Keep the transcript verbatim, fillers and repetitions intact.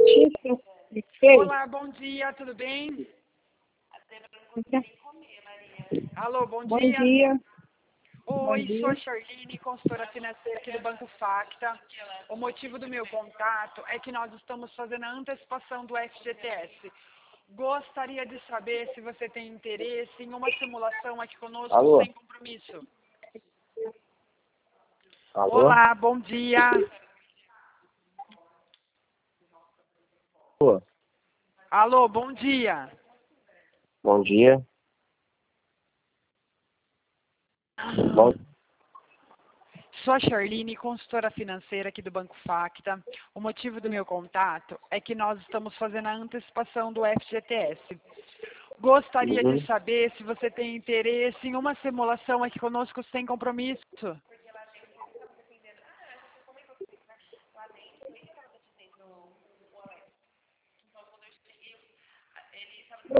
Letícia de Fez. Olá, bom dia, tudo bem? Alô, bom, Bom dia. dia. Oi, Bom dia. sou a Charline, consultora financeira aqui do Banco Facta. O motivo do meu contato é que nós estamos fazendo a antecipação do F G T S. Gostaria de saber se você tem interesse em uma simulação aqui conosco. Alô? Sem compromisso. Alô? Olá, bom dia. Alô? Alô, bom dia. Bom dia. Bom, Sou a Charline, consultora financeira aqui do Banco Facta. O motivo do meu contato é que nós estamos fazendo a antecipação do F G T S. Gostaria Uhum. de saber se você tem interesse em uma simulação aqui conosco sem compromisso.